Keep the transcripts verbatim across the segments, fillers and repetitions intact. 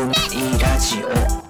いラジオ。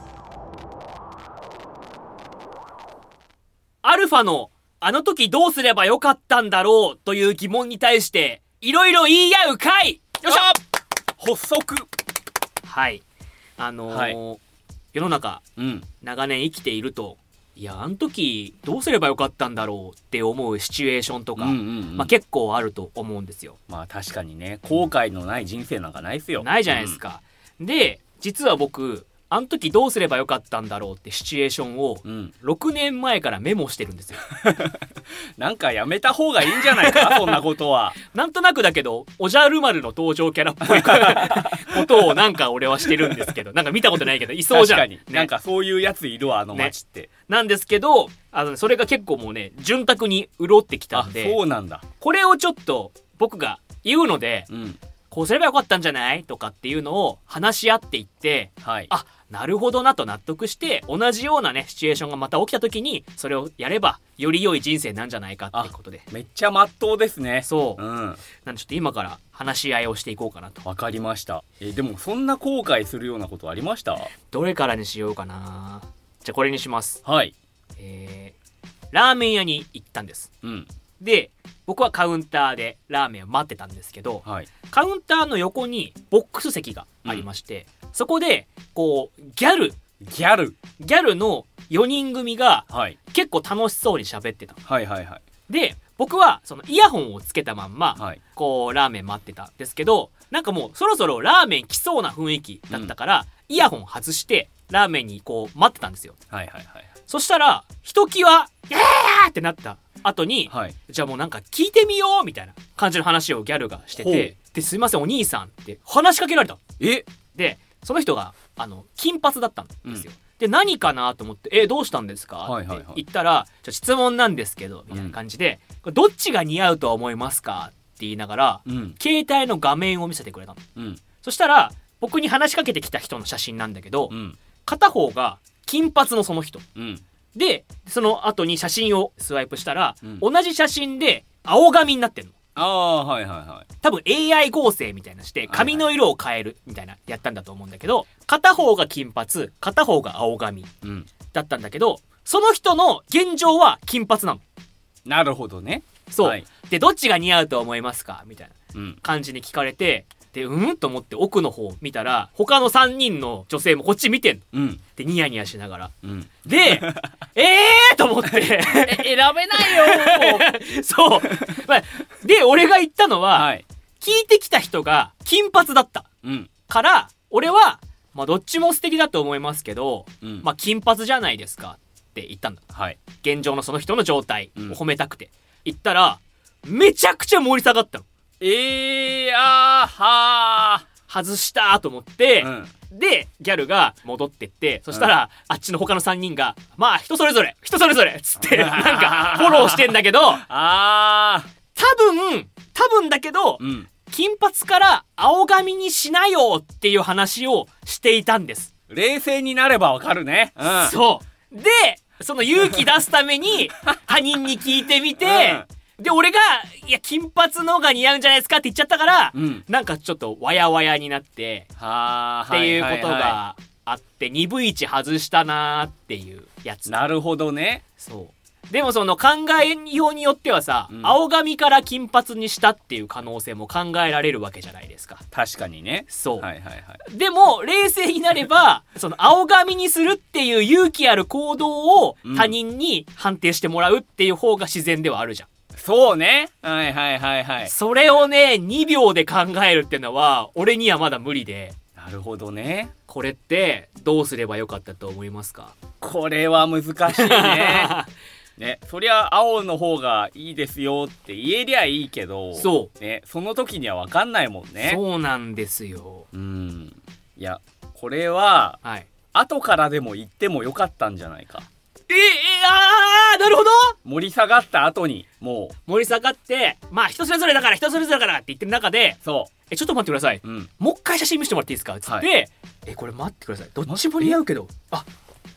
アルファのあの時どうすればよかったんだろうという疑問に対していろいろ言い合う会。よっしゃ発足。 はいあのーはい世の中うん長年生きていると、いやあの時どうすればよかったんだろうって思うシチュエーションとか、 うんうんうんまあ、結構あると思うんですよ。 まあ確かにね、後悔のない人生なんかないっすよ。 ないじゃないですか、で実は僕あの時どうすればよかったんだろうってシチュエーションをうん、うん、 ろくねんまえからメモしてるんですよ。 なんかやめた方がいいんじゃないかそんなことは。 なんとなくだけどおじゃる丸の登場キャラっぽいことをなんか俺はしてるんですけど、なんか見たことないけどいそうじゃん。 確かに、 ねなんかそういうやついるわあの街って、 なんですけど、あのそれが結構もうね潤沢に潤ってきたあんで、 そうなんだ。 これをちょっと僕が言うので、 うんこうすればよかったんじゃないとかっていうのを話し合っていって、 はい。 あなるほどなと納得して、同じようなねシチュエーションがまた起きた時にそれをやればより良い人生なんじゃないかっていうことで、 めっちゃまっとうですね。 そう、 うんなんでちょっと今から話し合いをしていこうかなと。 わかりました。えでもそんな後悔するようなことありました？ どれからにしようかな。じゃあこれにします。 はい。 えー、ラーメン屋に行ったんです。 うんで僕はカウンターでラーメンを待ってたんですけど、 はい。 カウンターの横にボックス席がありまして、うん、そこでこうギャルギャルギャルのよにん組がはい結構楽しそうに喋ってた。 はいはいはいで僕はそのイヤホンをつけたまんま、 はい。 こうラーメン待ってたんですけど、なんかもうそろそろラーメン来そうな雰囲気だったから、うん、イヤホン外してラーメンにこう待ってたんですよ。 はいはいはい。 そしたらひときわ「イエー!」ってなった後に、 はい、 じゃあもうなんか聞いてみようみたいな感じの話をギャルがしてて、ですいませんお兄さんって話しかけられた。 えでその人があの金髪だったんですよ、 うん、 で何かなと思って「えどうしたんですか?」 はいはいはい、 って言ったら「ちょ質問なんですけど」みたいな感じで、うん、どっちが似合うと思いますか?」って言いながら、うん、携帯の画面を見せてくれたの、うん、そしたら僕に話しかけてきた人の写真なんだけど、うん、片方が金髪のその人、うんでその後に写真をスワイプしたら、うん、同じ写真で青髪になってんの。 ああはいはいはい。 多分 エーアイ 合成みたいなして髪の色を変えるみたいなやったんだと思うんだけど、片方が金髪片方が青髪だったんだけど、その人の現状は金髪なの。 なるほどね。 そう、 はい、 でどっちが似合うと思いますかみたいな感じに聞かれて、でうんと思って奥の方見たら他のさんにんの女性もこっち見てんの、うん、でニヤニヤしながら、うん、でえーと思って選べないよそう、まあ、で俺が言ったのは、はい、聞いてきた人が金髪だった、うん、から俺は、まあ、どっちも素敵だと思いますけど、うん、まあ金髪じゃないですかって言ったんだ、はい、現状のその人の状態を褒めたくて、うん、言ったらめちゃくちゃ盛り下がったの。 えー、あーはー外したと思って、うん、でギャルが戻ってってそしたら、うん、あっちの他のさんにんがまあ人それぞれ人それぞれっつってなんかフォローしてんだけどあ多分多分だけど、うん、金髪から青髪にしなよっていう話をしていたんです。 冷静になればわかるね、うん、 そうでその勇気出すために他人に聞いてみて、うんで俺がいや金髪の方が似合うんじゃないですかって言っちゃったから、うん、なんかちょっとわやわやになってはっていうことがあって、はいはいはい、鈍い位置外したなーっていうやつ。 なるほどね。 そうでもその考えようによってはさ、うん、青髪から金髪にしたっていう可能性も考えられるわけじゃないですか。 確かにね。 そう、 はいはいはい、 でも冷静になればその青髪にするっていう勇気ある行動を他人に判定してもらうっていう方が自然ではあるじゃん。 そうね。はいはいはいはい。 それをねにびょうで考えるってのは俺にはまだ無理で。 なるほどね。 これってどうすればよかったと思いますか？ これは難しいねね、そりゃ青の方がいいですよって言えりゃいいけど、 そう、 ね、その時には分かんないもんね。 そうなんですよ。 うんいやこれは、はい、後からでも言ってもよかったんじゃないか。 ええあーなるほど。 盛り下がった後にもう盛り下がってまあ人それぞれだから人それぞれだからって言ってる中で、 そうえちょっと待ってください、うん、もう一回写真見せてもらっていいですかっつって、はい、えこれ待ってくださいどっちも似合うけどあ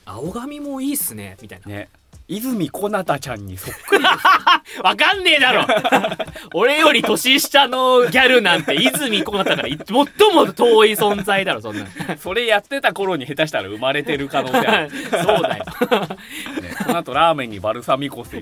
青髪もいいっすねみたいなね。泉小なたちゃんにそっくりわかんねえだろ俺より年下のギャルなんて泉小なたから最も遠い存在だろそんなそれやってた頃に下手したら生まれてる可能性あるそうだよ、 ね、この後ラーメンにバルサミコ酢い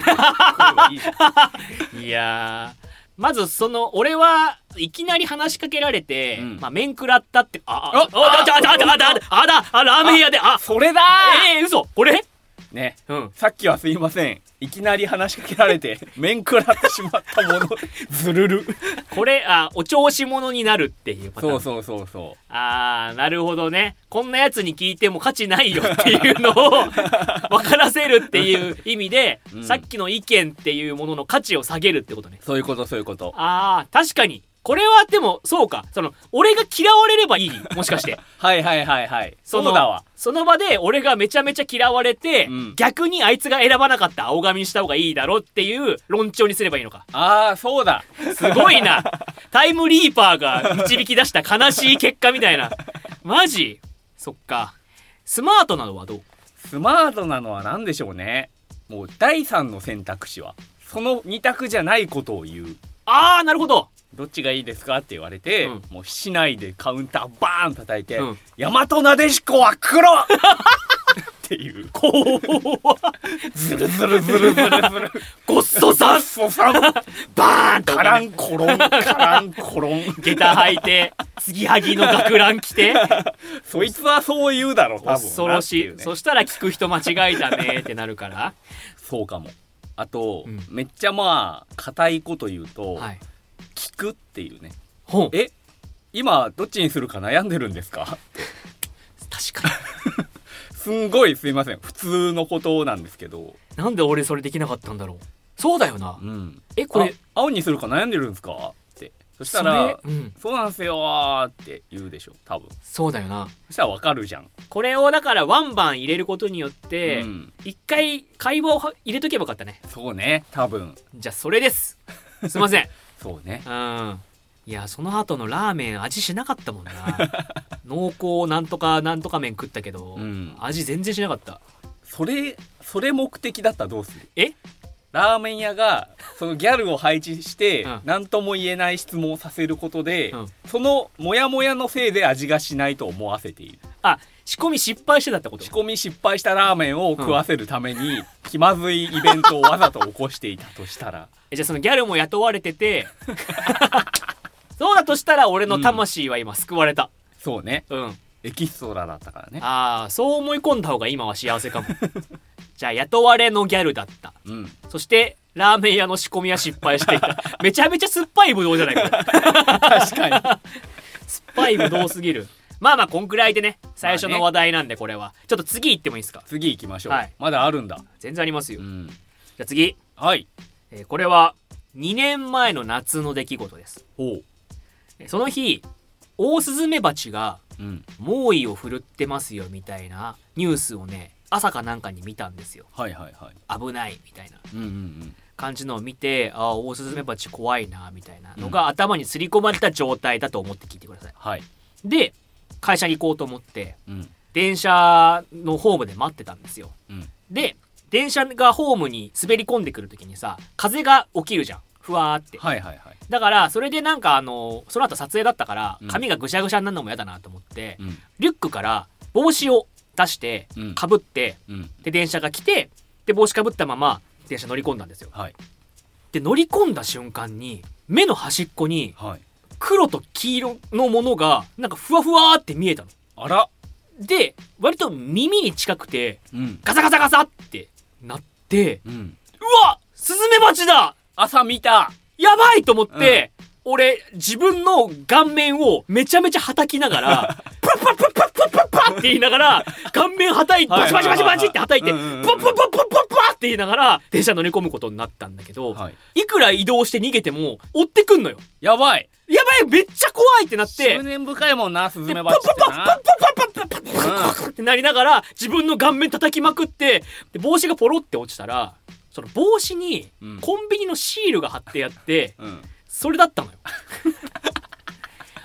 いやーまずその俺はいきなり話しかけられて、うん、まあ麺食らったってあああああああだあラーメン屋であそれだーえー、嘘これね、うん、さっきはすいませんいきなり話しかけられて面食らってしまったものずるるこれあお調子者になるっていうパターンそうそうそうそうあーなるほどねこんなやつに聞いても価値ないよっていうのを分からせるっていう意味で、うん、さっきの意見っていうものの価値を下げるってことねそういうことそういうことあー確かにこれはでもそうかその俺が嫌われればいいもしかしてはいはいはいはいそうだわその場で俺がめちゃめちゃ嫌われて、うん、逆にあいつが選ばなかった青髪にした方がいいだろっていう論調にすればいいのかああそうだすごいなタイムリーパーが導き出した悲しい結果みたいなマジそっかスマートなのはどうスマートなのは何でしょうねもうだいさんの選択肢はそのに択じゃないことを言うあーなるほどどっちがいいですかって言われて、うん、もう市内でカウンターバーン叩いて、うん、大和なでしこは黒っていうこうズルズルズルズルズルごっそさんそさんバーンカランコロンカランコロン下駄履いて継ぎはぎの学ラン着てそいつはそう言うだろ多分恐ろしい、ね、そしたら聞く人間違いだねってなるからそうかもあと、うん、めっちゃまあ固いこと言うと、はい聞くっていうねえ今どっちにするか悩んでるんですか確かにすんごいすいません普通のことなんですけどなんで俺それできなかったんだろうそうだよな、うん、えこれ青にするか悩んでるんですかってそしたら そ,、うん、そうなんすよって言うでしょ多分そうだよなそしたらわかるじゃんこれをだからワンバン入れることによって一、うん、回会話を入れとけばよかったねそうね多分じゃあそれですすいませんそうねうんいやその後のラーメン味しなかったもんな濃厚なんとかなんとか麺食ったけど、うん、味全然しなかったそれそれ目的だったらどうするえラーメン屋がそのギャルを配置して何、うん、とも言えない質問をさせることで、うん、そのモヤモヤのせいで味がしないと思わせているあ仕込み失敗してたってこと仕込み失敗したラーメンを食わせるために、うん、気まずいイベントをわざと起こしていたとしたらじゃあそのギャルも雇われててそうだとしたら俺の魂は今救われた、 うん、そうねうんエキストラだったからねああそう思い込んだ方が今は幸せかもじゃあ雇われのギャルだった、うん、そしてラーメン屋の仕込みは失敗していためちゃめちゃ酸っぱいぶどうじゃないか確かに酸っぱいぶどうすぎるまあまあこんくらいでね最初の話題なんでこれは、まあね、ちょっと次行ってもいいですか次行きましょう、はい、まだあるんだ全然ありますよ、うん、じゃあ次はい、 えー、これはにねんまえの夏の出来事です。おうその日オオスズメバチが猛威を振るってますよみたいなニュースをね朝かなんかに見たんですよ。 はいはいはい。 危ないみたいな感じのを見て、ああオオスズメバチ怖いなみたいなのが頭に刷り込まれた状態だと思って聞いてください。はい、で会社に行こうと思って、うん、電車のホームで待ってたんですよ。うん、で電車がホームに滑り込んでくる時にさ風が起きるじゃんふわーって、はいはいはい、だからそれでなんかあのその後撮影だったから髪がぐしゃぐしゃになるのも嫌だなと思って、うん、リュックから帽子を出してかぶって、うん、で電車が来てで帽子かぶったまま電車乗り込んだんですよ、はい、で乗り込んだ瞬間に目の端っこに黒と黄色のものがなんかふわふわって見えたの。 あらで割と耳に近くて、うん、ガサガサガサってなって、うん、うわスズメバチだ朝見たやばいと思って、うん、俺自分の顔面をめちゃめちゃ叩きながらプラプラプラプラプラプラプラって言いながら顔面叩いてバチバチバチバチって叩いてプラプラプラプラプラプラって言いながら電車乗り込むことになったんだけど、はい、いくら移動して逃げても追ってくんのよ。 やばいやばいめっちゃ怖いってなって執念深いもんなスズメバチってなパパパパパパパパパってなりながら自分の顔面叩きまくってで帽子がポロって落ちたらその帽子にコンビニのシールが貼ってあって、うん、それだったのよ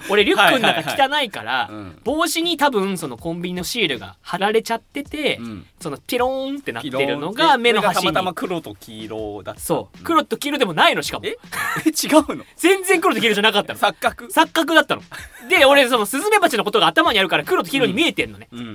俺リュックの中汚いから、帽子に多分そのコンビニのシールが貼られちゃってて、うん、そのピローンってなってるのが目の端に。 たまたま黒と黄色だった。 そう、黒と黄色でもないの。しかもええ違うの。 全然黒と黄色じゃなかったの。 錯覚錯覚だったの。で俺そのスズメバチのことが頭にあるから黒と黄色に見えてんのね、うんうんうん、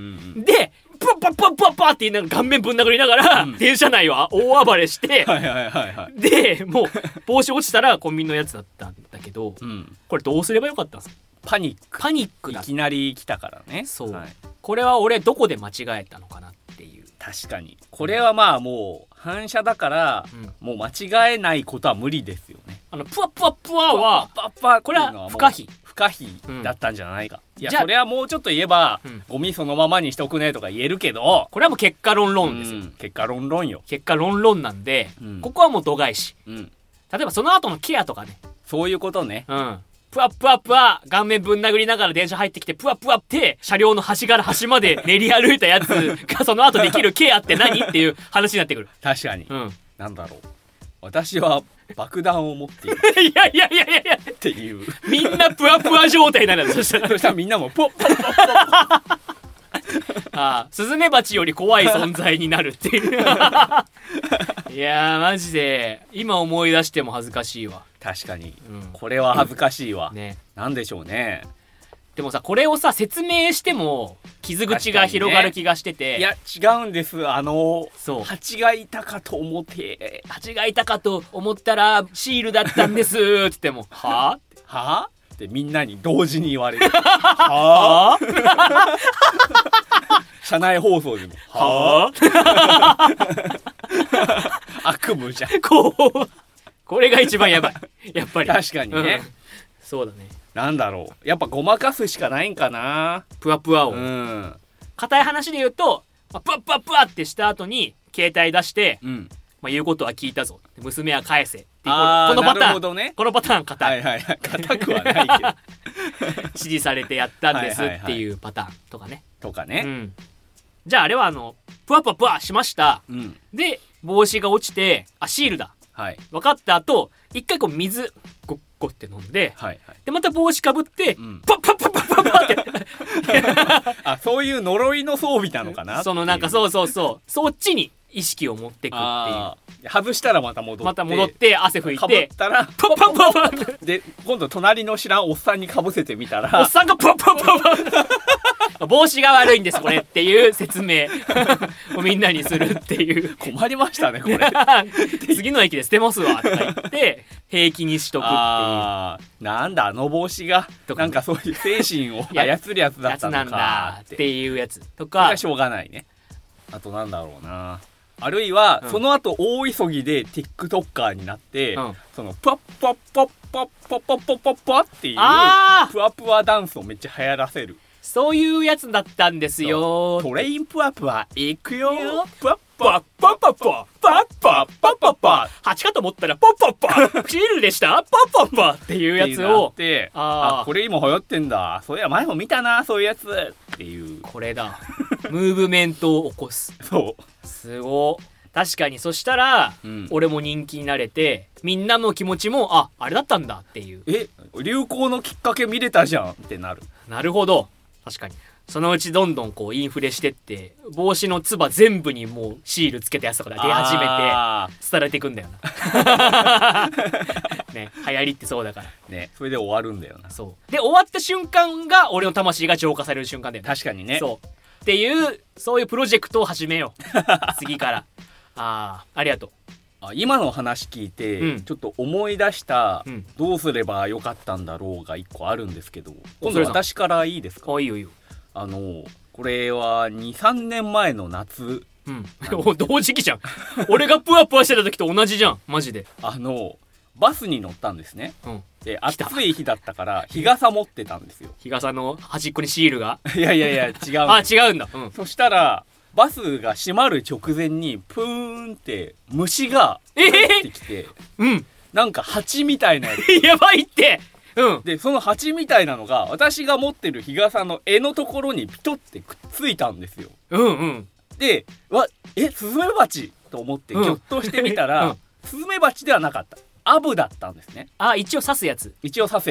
でプッパッパッパッパって言いながら顔面ぶん殴りながら、うん、電車内は大暴れしてはいはいはい、はい、でもう帽子落ちたらコンビニのやつだったんだけど、うん、これどうすればよかったんですか。 パニックパニックだ。 いきなり来たからね。 そう、はい、これは俺どこで間違えたのかなっていう。 確かにこれはまあもう反射だから、うん、もう間違えないことは無理ですよね。 あのプワプワプワはプワプワこれは不可避不可避だったんじゃないか、うん、いやそれはもうちょっと言えば、うん、ゴミそのままにしとくねとか言えるけど、 これはもう結果論論ですよ、うん、 結果論論よ。 結果論論なんで、うん、ここはもう度外視、うん、例えばその後のケアとかね、 そういうことね、 うん、プワプワプワ顔面ぶん殴りながら電車入ってきてプワプワって車両の端から端まで練り歩いたやつがその後できるケアって何っていう話になってくる。 確かに、うん、なんだろう、私は爆弾を持っているいやいやいやいやいやっていうみんなプワプワ状態になる。そしたらそしたらみんなもポッポッポッポッああ、スズメバチより怖い存在になるっていういやーマジで今思い出しても恥ずかしいわ。 確かに、うん、これは恥ずかしいわ、うん、ね、なんでしょうね。 でもさこれをさ説明しても傷口が広がる気がしてて、ね、 いや違うんです。あのそう蜂がいたかと思って蜂がいたかと思ったらシールだったんですって言ってもはぁはぁってみんなに同時に言われるはぁ車内放送でもはぁ悪夢じゃんこうこれが一番やばいやっぱり確かにね、うん、 そうだね。 なんだろう、やっぱごまかすしかないんかな、 プワプワを。うん硬い話で言うと、まあ、プワプワプワってした後に携帯出して、うんまあ、言うことは聞いたぞ娘は返せっていうこのパターン、ね、このパターン硬い、 はいはい、硬くはないけど指示されてやったんですっていうパターンとかねとかね、うん、 じゃああれはあのプワプワプワしました、うん、で帽子が落ちてあシールだ、はい、分かった後一回こう水ゴッゴって飲んで、はいはい、でまた帽子かぶって、うん、パッパッパッパッパッパッってあそういう呪いの装備なのかな。 そのなんかそうそうそうそっちに意識を持ってくっていう。 外したらまた戻ってまた戻って汗拭いてかぶったらパッパッパッパッで今度隣の知らんおっさんにかぶせてみたらおっさんがパッパッパッパッ帽子が悪いんですこれっていう説明をみんなにするっていう困りましたねこれ次の駅で捨てますわとか言って平気にしとくっていう。あなんだあの帽子がなんかそういう精神を操るやつだったのかやつなんだっていうやつとか。それはしょうがないね。あとなんだろうな、あるいは、うん、その後大急ぎで TikToker になって、うん、そのパッパッパッパッパッパッパッパッパッっていうプワプワダンスをめっちゃ流行らせる、 そういうやつだったんですよ。 トレインプワプワ行くよプワッパッパッパッパッパッパッパッパッパッ蜂かと思ったらパッパッパッシールでしたパッパッパッっていうやつをってあこれ今流行ってんだ、そういや前も見たなそういうやつっていう、 これだムーブメントを起こす。 そうすごい。確かにそしたら、うん、俺も人気になれてみんなの気持ちもああれだったんだっていう、 え流行のきっかけ見れたじゃんってなる。 なるほど、確かにそのうちどんどんこうインフレしてって帽子のつば全部にもうシールつけたやつとか出始めて廃れていくんだよなね、流行りってそうだからね、それで終わるんだよな。 そうで終わった瞬間が俺の魂が浄化される瞬間だよね。 確かにね。 そうっていうそういうプロジェクトを始めよう次から。ああありがとう。 あ今の話聞いて、うん、ちょっと思い出した、うん、どうすればよかったんだろうが一個あるんですけど、今度私からいいですか。 あいいよいいよ。 あのこれは にさんねんまえの夏、 うん、同時期じゃん俺がプワプワしてた時と同じじゃんマジで。 あのバスに乗ったんですね、うん、で暑い日だったから日傘持ってたんですよ。 日傘の端っこにシールがいやいやいや違うんあ違うんだ、うん、 そしたらバスが閉まる直前にプーンって虫が入ってきて、えー、うんなんか蜂みたいなやつやばいって。うん、 でその蜂みたいなのが私が持ってる日傘の柄のところにピトってくっついたんですよ。 うんうん、 でわえスズメバチと思ってギョッとしてみたら、うん、スズメバチではなかったアブだったんですね。 あ一応刺すやつ一応刺すやつ、うん、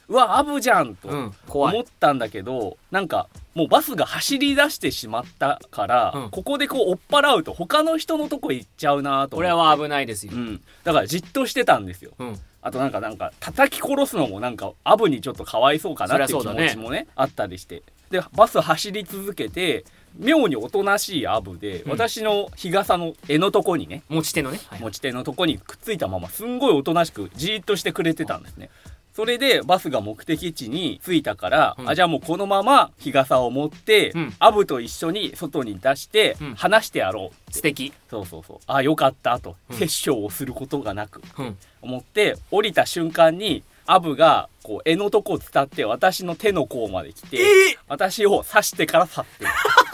うわアブじゃんと思ったんだけど、うん、なんかもうバスが走り出してしまったから、うん、ここでこう追っ払うと他の人のとこ行っちゃうなと思って、 これは危ないですよ、 うん、だからじっとしてたんですよ、うん、あとなんかなんか叩き殺すのもなんかアブにちょっとかわいそうかなっていう気持ちも ね, ねあったりして、でバス走り続けて妙におとなしいアブで、うん、私の日傘の柄のとこにね持ち手のね、 はい、持ち手のとこにくっついたまますんごいおとなしくじーっとしてくれてたんですね。それでバスが目的地に着いたから、うん、あじゃあもうこのまま日傘を持って、うん、アブと一緒に外に出して、うん、話してやろうって。 素敵。 そうそうそう、あよかったと、うん、殺生をすることがなく、うん、思って降りた瞬間にアブがこう柄のとこを伝って私の手の甲まで来て、えー、私を刺してから去って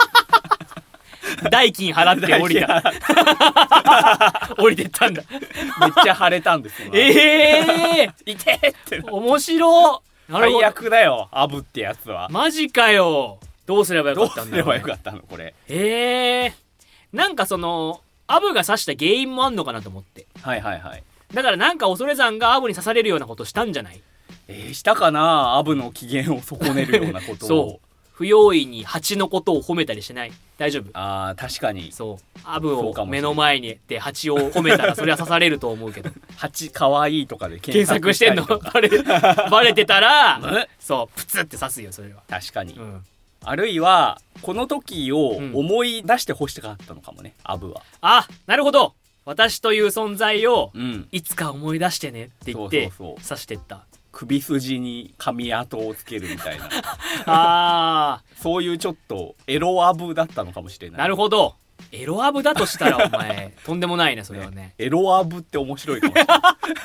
代金払って降りた降りてったんだ。 めっちゃ腫れたんですよ。 えー痛えって面白い。最悪だよアブってやつは。 マジかよ。どうすればよかったんだろう、ね、 どうすればよかったのこれ。 えーなんかそのアブが刺した原因もあんのかなと思って。 はいはいはい。 だからなんか恐山がアブに刺されるようなことしたんじゃない？ えー、したかな。アブの機嫌を損ねるようなことをそう不用意に蜂のことを褒めたりしてない？大丈夫？ あー確かに。 そうアブを目の前にで蜂を褒めたらそれは刺されると思うけど蜂かわいいとかで検索してんのバレバレてたらそうプツって刺すよそれは。 確かに、うん、あるいはこの時を思い出してほしかったのかもね、うん、アブは。 あなるほど。私という存在をいつか思い出してねって言って刺してった。 首筋に髪跡をつけるみたいなあそういうちょっとエロアブだったのかもしれない。 なるほど。エロアブだとしたらお前とんでもないねそれは ね, ねエロアブって面白いかもしれない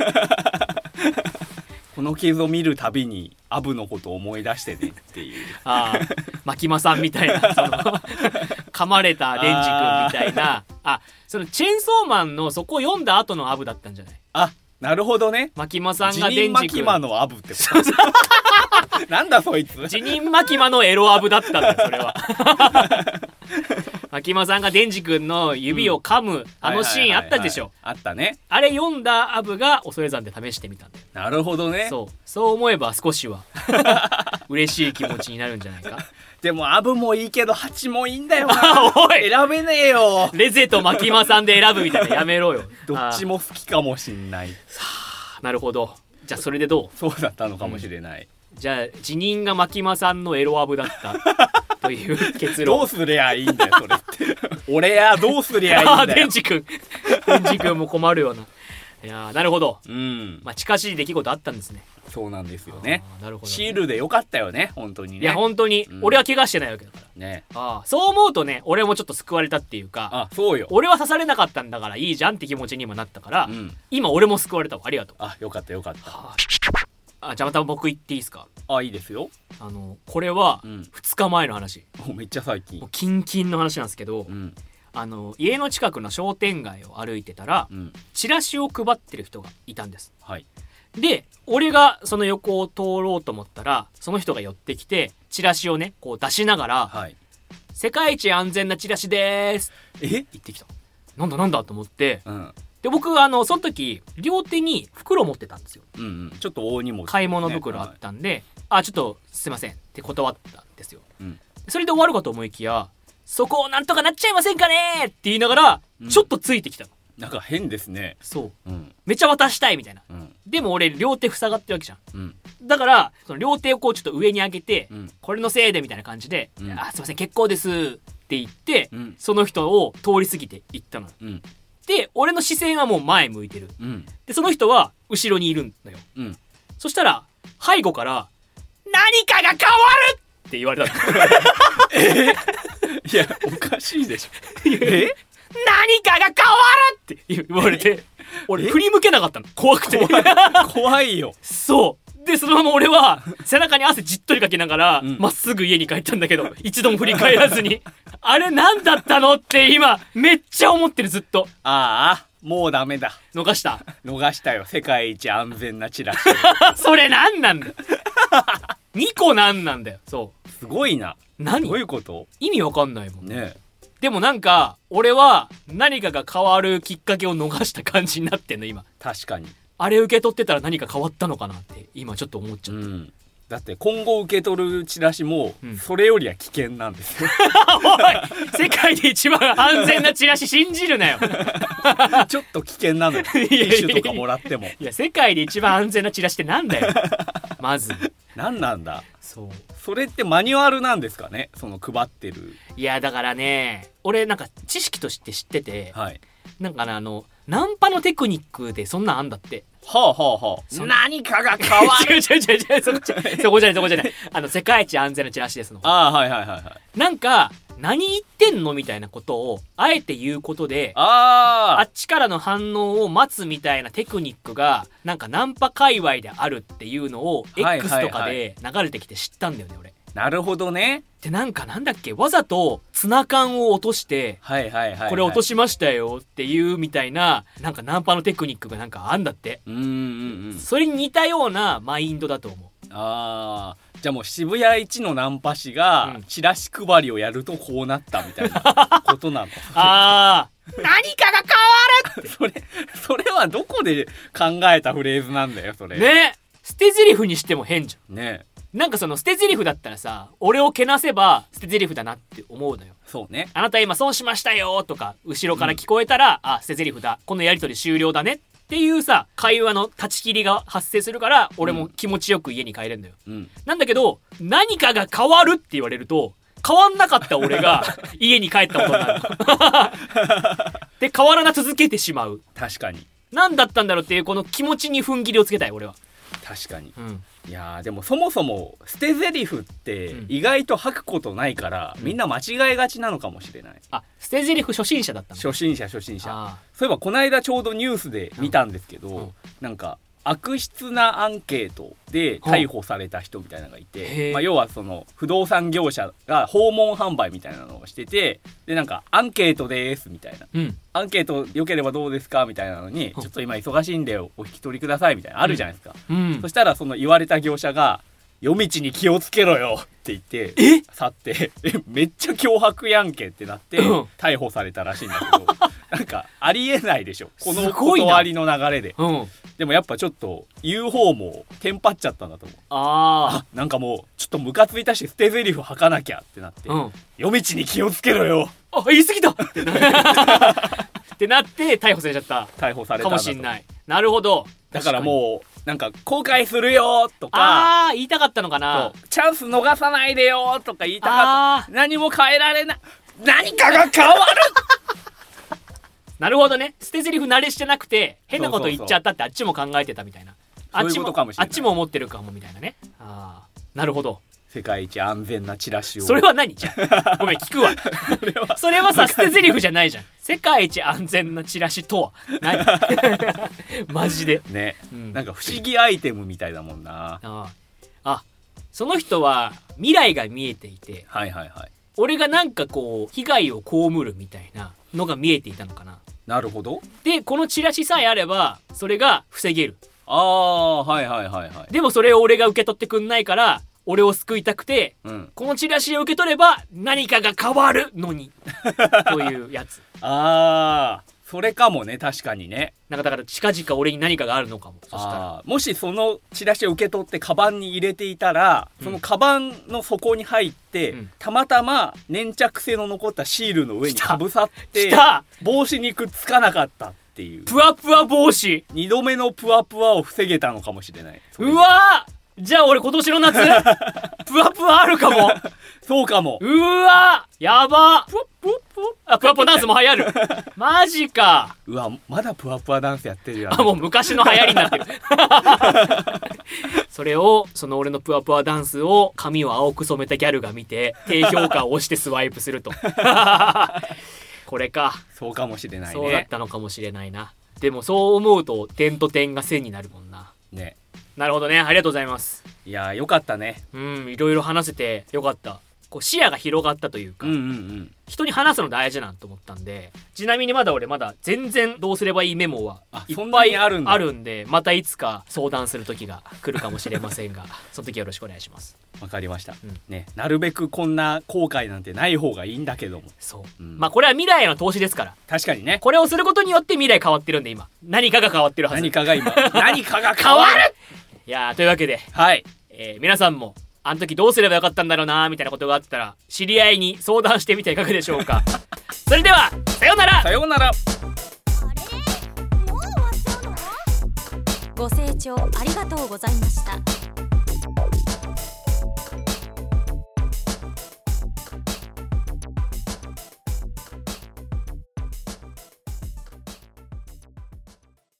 この傷を見るたびにアブのことを思い出してねっていう。 あ牧間さんみたいなその噛まれたデンジ君みたいな。あそのチェーンソーマンのそこを読んだ後のアブだったんじゃない？ あなるほどね。 牧間さんがデンジ君。 辞任牧間のアブってことなんだそいつ。 辞任牧間のエロアブだったんだよそれは牧間さんがデンジ君の指を噛む、うん、あのシーンあったでしょ。 あったね。 あれ読んだアブが恐山で試してみたんだよ。 なるほどね。 そうそう思えば少しは嬉しい気持ちになるんじゃないか。 でもアブもいいけどハチもいいんだよなおい選べねえよ。 レゼと牧間さんで選ぶみたいなやめろよどっちも好きかもしんない。 さあなるほど。じゃあそれでどう？ そうだったのかもしれない、 うん、じゃあ辞任が牧間さんのエロアブだったという結論。 どうすりゃいいんだよそれって俺やどうすりゃいいんだよ。 あデンジ君デンジ君も困るよな。いやなるほど、 うんまあ、近しい出来事あったんですね。 そうなんですよね。 なるほどね。 シールでよかったよね本当にね。 いや本当に、うん、俺は怪我してないわけだからね。 あそう思うとね俺もちょっと救われたっていうか。 あそうよ。 俺は刺されなかったんだからいいじゃんって気持ちに今なったから、うん、今俺も救われたわ。ありがとう。 あよかったよかった、 はあ、あじゃあまた僕言っていいですか？ あいいですよ。 あのこれはふつかまえの話、 うん、めっちゃ最近。 キンキンの話なんですけど、 うん、 あの家の近くの商店街を歩いてたら、うん、チラシを配ってる人がいたんです、 はい、 で俺がその横を通ろうと思ったらその人が寄ってきてチラシをねこう出しながら、 はい、 世界一安全なチラシでーすえ言ってきた。なんだなんだと思って、 うん、 で僕あのその時両手に袋持ってたんですよ、 うんうん、ちょっと大荷物、ね、 買い物袋あったんで、はい、あちょっとすいませんって断ったんですよ、 うん、 それで終わるかと思いきやそこをなんとかなっちゃいませんかねって言いながら、うん、ちょっとついてきたの。 なんか変ですね。 そう、 うん、 めちゃ渡したいみたいな、 うん、 でも俺両手塞がってるわけじゃん、 うん、 だからその両手をこうちょっと上に上げて、 うん、 これのせいでみたいな感じで、うん、あすいません結構ですって言って、 うん、 その人を通り過ぎて行ったの、 うん、で俺の視線はもう前向いてる、 うん、 でその人は後ろにいるんだよ、 うん、そしたら背後から何かが変わるって言われたのえいやおかしいでしょえ何かが変わるって言われて俺振り向けなかったの怖くて怖い、怖いよ。 そうでそのまま俺は背中に汗じっとりかけながらま、うん、っすぐ家に帰ったんだけど一度も振り返らずにあれ何だったのって今めっちゃ思ってるずっと。 ああもうダメだ。 逃した逃したよ世界一安全なチラシそれ何なんだにこなんなんだよ。そうすごいな。 何どういうこと？ 意味わかんないもんね。 でもなんか俺は何かが変わるきっかけを逃した感じになってんの今。 確かにあれ受け取ってたら何か変わったのかなって今ちょっと思っちゃった、うん、 だって今後受け取るチラシもそれよりは危険なんですよ、 うん、おい世界で一番安全なチラシ信じるなよちょっと危険なのよ。ティッシュとかもらっても。 いや世界で一番安全なチラシってなんだよまず何なんだ。 そうそれってマニュアルなんですかね、その配ってる。 いやだからね俺なんか知識として知ってて、 はい、 なんかねあのナンパのテクニックでそんなんあんだって。 はあはあはあ。何かが変わる。 違う違う違う違うそこじゃそこじゃないそこじゃない。あの世界一安全なチラシですの。 ああはいはいはいはい。 なんか何言ってんのみたいなことをあえて言うことで、 ああっちからの反応を待つみたいなテクニックがなんかナンパ界隈であるっていうのを X とかで流れてきて知ったんだよね俺。 なるほどね。 でなんかなんだっけわざとツナ缶を落として、 はいはいはいはい、 これ落としましたよっていうみたいななんかナンパのテクニックがなんかあんだって。 うんうんうん。 それに似たようなマインドだと思う。 あーじゃあもう渋谷一のナンパ師がチラシ配りをやるとこうなったみたいなことなのあー何かが変わるってそれそれはどこで考えたフレーズなんだよそれね。捨て台詞にしても変じゃんね。 なんかその捨て台詞だったらさ俺をけなせば捨て台詞だなって思うのよ。 そうね。 あなた今損しましたよとか後ろから聞こえたら、うん、あ捨て台詞だこのやりとり終了だねっていうさ会話の断ち切りが発生するから俺も気持ちよく家に帰れるんだよ、うん、なんだけど何かが変わるって言われると変わんなかった俺が家に帰ったことになるで変わらな続けてしまう。 確かに何だったんだろうっていうこの気持ちに踏ん切りをつけたい俺は。 確かに、 うん、 いやでもそもそも捨て台詞って意外と吐くことないから、うん、みんな間違えがちなのかもしれない。 あ捨て台詞初心者だったの。 初心者初心者。そういえばこの間ちょうどニュースで見たんですけど、うんうん、なんか悪質なアンケートで逮捕された人みたいなのがいて、まあ、要はその不動産業者が訪問販売みたいなのをしてて、でなんかアンケートですみたいな、うん、アンケート良ければどうですかみたいなのに、ちょっと今忙しいんでお引き取りくださいみたいなあるじゃないですか、うんうん、そしたらその言われた業者が夜道に気をつけろよって言って去ってえめっちゃ脅迫やんけってなって、うん、逮捕されたらしいんだけどなんかありえないでしょこの断りの流れで、うん、でもやっぱちょっと言う方もテンパっちゃったんだと思う。ああなんかもうちょっとムカついたし捨て台詞吐かなきゃってなって、うん、夜道に気をつけろよあ言い過ぎたってなってなって逮捕されちゃった逮捕されたかもしんない。なるほど。 だからもうなんか後悔するよとかああ言いたかったのかな。 チャンス逃さないでよとか言いたかった。何も変えられない何かが変わるなるほどね。捨て台詞慣れしてなくて変なこと言っちゃったってあっちも考えてたみたいな。あっちもあっちも思ってるかもみたいなね。ああなるほど。 世界一安全なチラシをそれは何じゃごめん聞くわそれはそれはさ捨て台詞じゃないじゃん。世界一安全なチラシとは何マジでね、うん、なんか不思議アイテムみたいだもんな。 ああその人は未来が見えていて、 はいはいはい、 俺がなんかこう被害を被るみたいなのが見えていたのかな。 なるほど。 でこのチラシさえあればそれが防げる。 ああはいはいはいはい。 でもそれを俺が受け取ってくんないから俺を救いたくて、うん、このチラシを受け取れば何かが変わるのにというやつ。 ああそれかもね。確かにね。 なんかだから近々俺に何かがあるのかも。そしたらもしそのチラシを受け取ってカバンに入れていたら、うん、そのカバンの底に入って、うん、たまたま粘着性の残ったシールの上にかぶさって帽子にくっつかなかったっていうプワプワ帽子にどめのプワプワを防げたのかもしれない。 うわーじゃあ俺今年の夏プワプワあるかもそうかも。 うわやばプワプワプワあプワプワダンスも流行るマジか。 うわまだプワプワダンスやってるよ。 あもう昔の流行りになってるそれをその俺のプワプワダンスを髪を青く染めたギャルが見て低評価を押してスワイプするとこれか。 そうかもしれないね。 そうだったのかもしれないな。でもそう思うと点と点が線になるもんな。 ね。 なるほどね。ありがとうございます。 いやーよかったね。 うんいろいろ話せてよかった。 こう視野が広がったというか、うんうんうん、人に話すの大事なんと思ったんで、ちなみにまだ俺まだ全然どうすればいいメモはいっぱいあるん で, あるんでまたいつか相談する時が来るかもしれませんがその時はよろしくお願いします。 わかりました、うんね、なるべくこんな後悔なんてない方がいいんだけども、 そう、うん、まあこれは未来への投資ですから。 確かにね、 これをすることによって未来変わってるんで、今何かが変わってるはず。 何かが今何かが変わるいやー、というわけで、 はい、 えー、皆さんもあの時どうすればよかったんだろうなーみたいなことがあったら知り合いに相談してみてはいかがでしょうかそれではさようなら。 さようなら。 ご清聴ありがとうございました。